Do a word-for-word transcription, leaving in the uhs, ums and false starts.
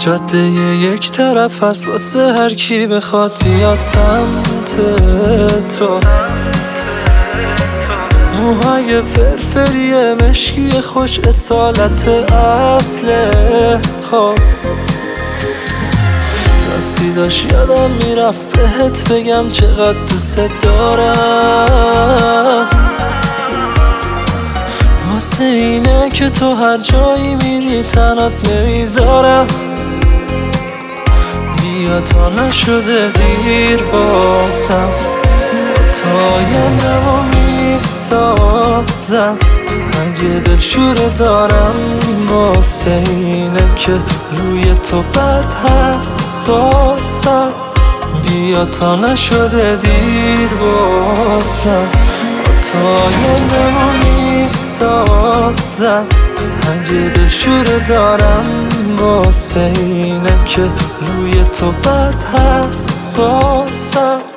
جاده یک طرف هست واسه هر کی بخواد بیاد سمت تو. موهای فرفری مشکی خوش اصالت اصله. خب راستی داشت یادم میرفت بهت بگم چقدر دوست دارم، واسه اینه که تو هر جایی میری تنات نمیذارم. بیا تا نشده دیر بازم تا آینده‌مو میسازم. اگه دلشوره دارم واسه اینه که روی تو بد حساسم. بیا تا نشده دیر بازم تا آینده‌مو میسازم. اگه دلشوره دارم واسه اینه که روی تو بد حساسم.